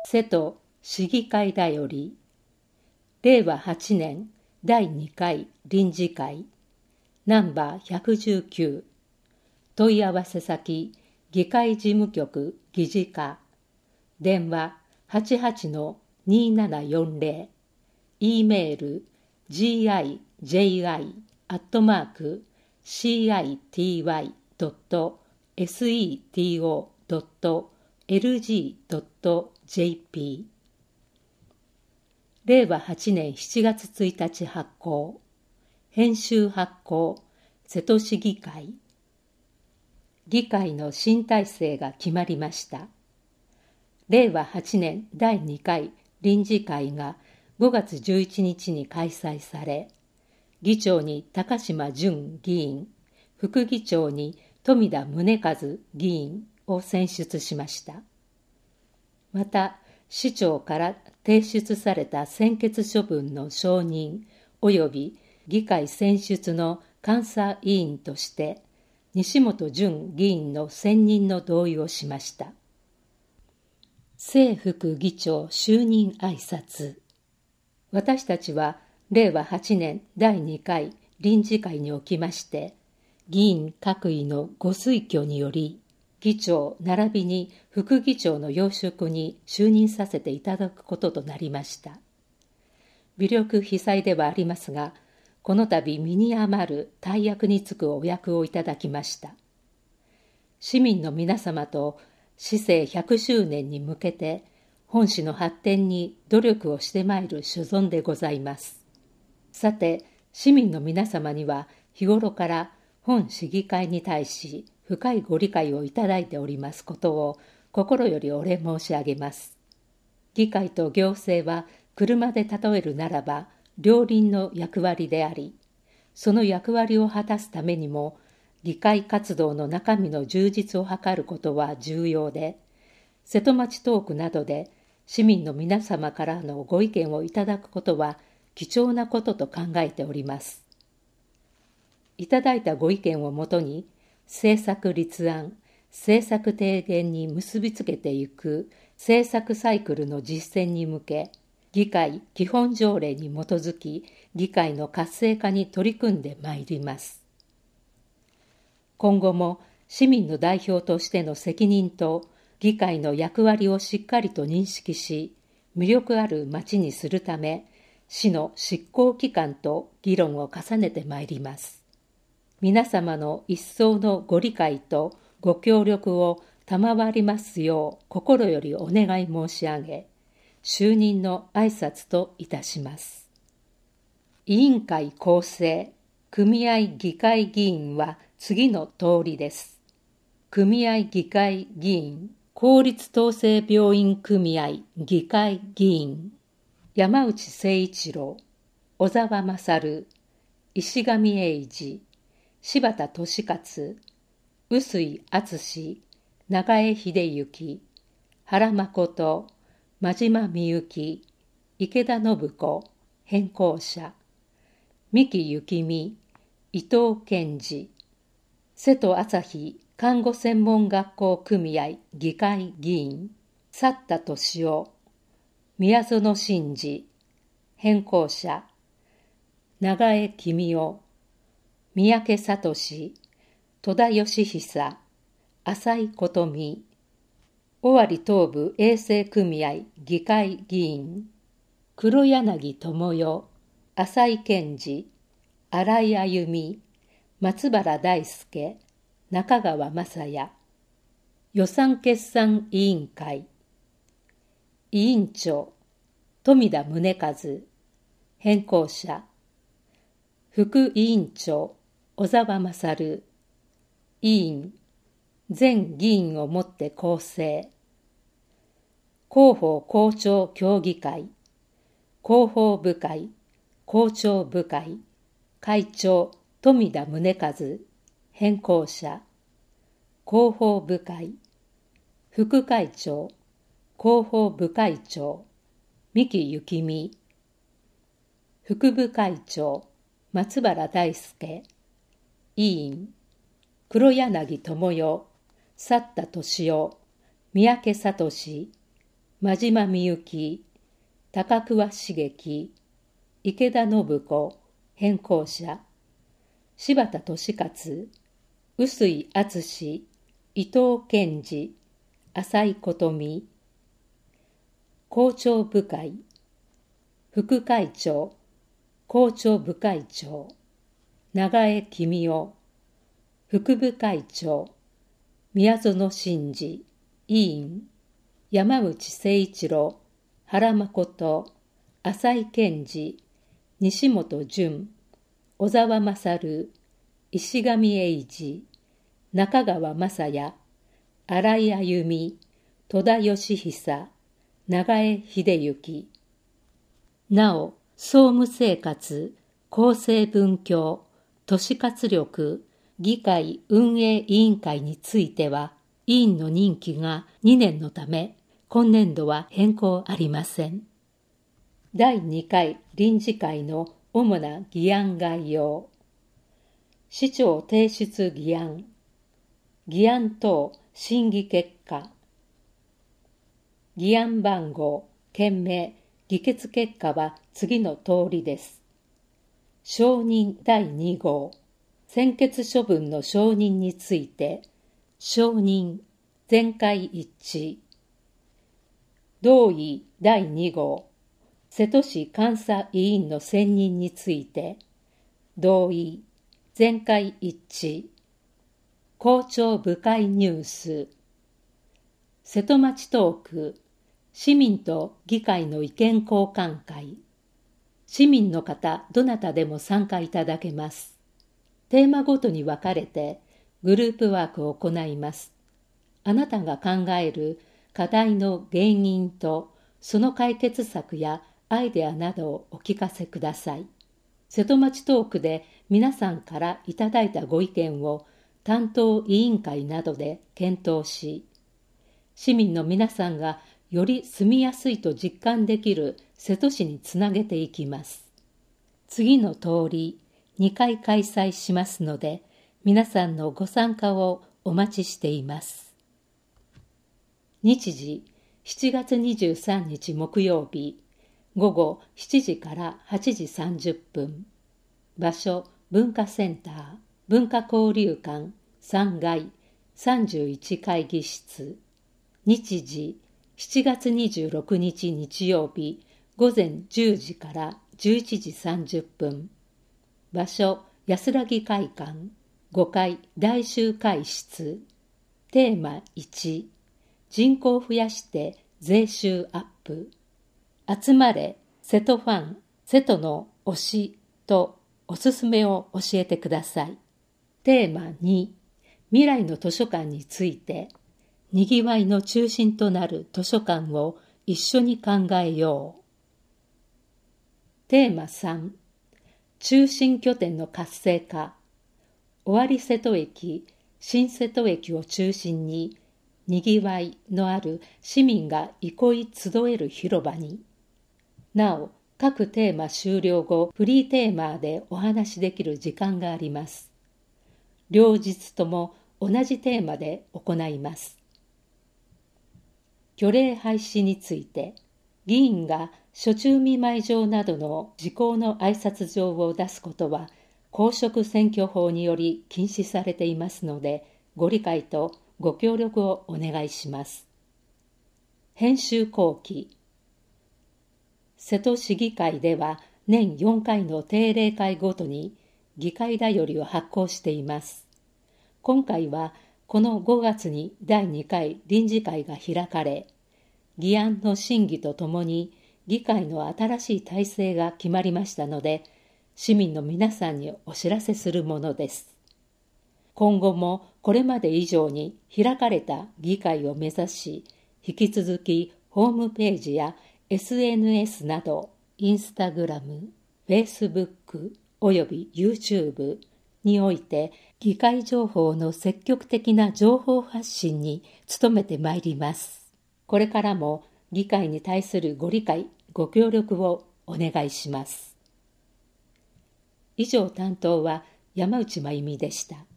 瀬戸市議会だより、令和8年第2回臨時会、ナンバー119、問い合わせ先、議会事務局議事課、電話88-2740、E メール giji.seto.lg.jp。 令和8年7月1日発行、編集発行、瀬戸市議会。議会の新体制が決まりました。令和8年第2回臨時会が5月11日に開催され、議長に高島淳議員、副議長に富田宗和議員を選出しました。また、市長から提出された専決処分の承認及び議会選出の監査委員として西本淳議員の選任の同意をしました。正副議長就任挨拶。私たちは令和8年第2回臨時会におきまして、議員各位のご推挙により、議長並びに副議長の要職に就任させていただくこととなりました。微力非才ではありますが、この度身に余る大役につくお役をいただきました。市民の皆様と市政100周年に向けて、本市の発展に努力をしてまいる所存でございます。さて、市民の皆様には日頃から本市議会に対し深いご理解をいただいておりますことを心よりお礼申し上げます。議会と行政は車で例えるならば両輪の役割であり、その役割を果たすためにも議会活動の中身の充実を図ることは重要で、瀬戸町トークなどで市民の皆様からのご意見をいただくことは貴重なことと考えております。いただいたご意見をもとに、政策立案、政策提言に結びつけていく政策サイクルの実践に向け、議会基本条例に基づき、議会の活性化に取り組んでまいります。今後も市民の代表としての責任と議会の役割をしっかりと認識し、魅力ある町にするため、市の執行機関と議論を重ねてまいります。皆様の一層のご理解とご協力を賜りますよう心よりお願い申し上げ、就任の挨拶といたします。委員会構成、組合議会議員は次の通りです。組合議会議員、公立統制病院組合議会議員、山内誠一郎、小沢勝、石上英二、柴田俊勝、臼井敦、長江秀幸、原誠、真島みゆき、池田信子、変更者、三木幸美、伊藤健二、瀬戸朝日看護専門学校組合議会議員、佐田俊夫、宮園真司、変更者、長江公夫、三宅聡、戸田義久、浅井琴美、尾張東部衛生組合議会議員、黒柳智代、浅井健二、新井歩、松原大輔、中川雅也、予算決算委員会、委員長、富田宗和、変更者、副委員長、小沢勝、委員、全議員をもって構成、広報校長協議会、広報部会、校長部会、会長、富田宗和、変更者、広報部会、副会長、広報部会長、三木幸美、副部会長、松原大輔、委員、黒柳智代、佐田俊夫、三宅聡、 真島みゆき、高桑茂樹、池田信子、編校者、柴田俊勝、臼井敦、伊藤健二、浅井琴美、校長部会、副会長、校長部会長、長江公夫、副部会長、宮園真司、委員、山内誠一郎、原誠、浅井健二、西本淳、小沢勝、石上英二、中川雅也、新井歩、戸田義久、長江秀幸。なお、総務生活、厚生文教、都市活力、議会運営委員会については、委員の任期が2年のため、今年度は変更ありません。第2回臨時会の主な議案概要。市長提出議案。議案等審議結果。議案番号、件名、議決結果は次の通りです。承認第2号。専決処分の承認について、承認、全会一致。同意第2号。瀬戸市監査委員の選任について、同意、全会一致。校長部会ニュース。瀬戸町トーク、市民と議会の意見交換会。市民の方、どなたでも参加いただけます。テーマごとに分かれて、グループワークを行います。あなたが考える課題の原因と、その解決策やアイデアなどをお聞かせください。瀬戸町トークで皆さんからいただいたご意見を担当委員会などで検討し、市民の皆さんがより住みやすいと実感できる瀬戸市につなげていきます。次の通り2回開催しますので、皆さんのご参加をお待ちしています。日時7月23日木曜日、午後7時から8時30分。場所、文化センター、文化交流館3階31会議室。日時7月26日日曜日、午前10時から11時30分。場所、安らぎ会館5階大集会室。テーマ1、人口を増やして税収アップ。集まれ、瀬戸ファン、瀬戸の推しとおすすめを教えてください。テーマ2、未来の図書館について、にぎわいの中心となる図書館を一緒に考えよう。テーマ3、中心拠点の活性化。尾張瀬戸駅、新瀬戸駅を中心に、にぎわいのある市民が憩い集える広場に。なお、各テーマ終了後、フリーテーマでお話しできる時間があります。両日とも同じテーマで行います。虚礼廃止について、議員が暑中見舞い状などの時効の挨拶状を出すことは、公職選挙法により禁止されていますので、ご理解とご協力をお願いします。編集後期。瀬戸市議会では年4回の定例会ごとに議会だよりを発行しています。今回はこの5月に第2回臨時会が開かれ、議案の審議とともに議会の新しい体制が決まりましたので、市民の皆さんにお知らせするものです。今後もこれまで以上に開かれた議会を目指し、引き続きホームページや SNS など、インスタグラム、フェイスブックおよび YouTube において議会情報の積極的な情報発信に努めてまいります。これからも議会に対するご理解、ご協力をお願いします。以上担当は山内真由美でした。